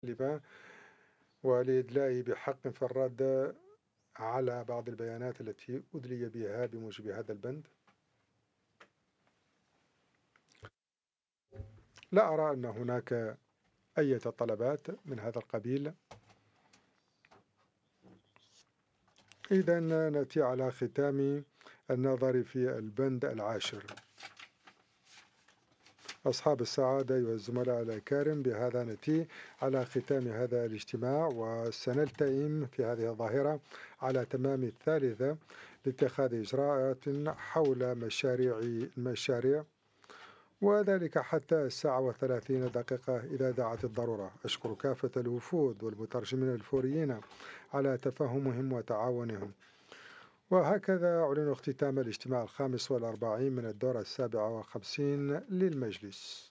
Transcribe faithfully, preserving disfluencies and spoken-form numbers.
لما ولإدلائه بحق في الرد على بعض البيانات التي أدلي بها بموجب هذا البند. لا أرى أن هناك أي طلبات من هذا القبيل. إذا نأتي على ختام النظر في البند العاشر. أصحاب السعادة أيها الزملاء الأكارم، بهذا نأتي على ختام هذا الاجتماع، وسنلتئم في هذه الظاهرة على تمام الثالثة لاتخاذ إجراءات حول مشاريع المشاريع، وذلك حتى الساعة وثلاثين دقيقة إذا دعت الضرورة. أشكر كافة الوفود والمترجمين الفوريين على تفهمهم وتعاونهم. وهكذا أعلن اختتام الاجتماع الخامس والأربعين من الدورة السابعة وخمسين للمجلس.